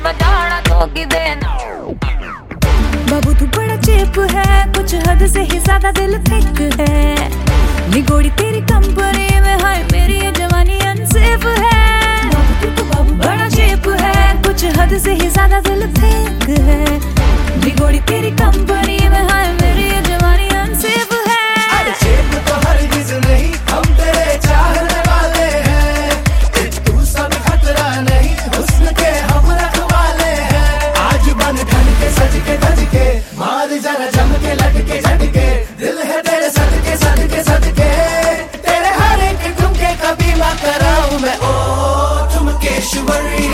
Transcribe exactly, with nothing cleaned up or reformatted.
बजाना तो की देना। बाबू तू बड़ा चेप है, कुछ हद से ही ज्यादा दिल थिक है। निगोड़ी तेरी कंपनी में, हाय मेरी ये जवानी अनसेफ है। बाबू तू बाबू बड़ा चेप है, कुछ हद से ही ज्यादा दिल थिक है। निगोड़ी तेरी कंपनी में, हाय मेरी ये जवानी अनसेफ है। अरे चेप तो हरगिज़ नहीं, हम तेरे चाहने वाले हैं। तू सब खतरा नहीं, हुस्न के हम रखवाले हैं। आज बन ठन के सज के धज के, मार जरा जम के लटके झटके। दिल है तेरे सदके सदके सदके, तेरे हर एक ठुमके का बीमा कराऊं मैं। ओ ठुमकेश्वरी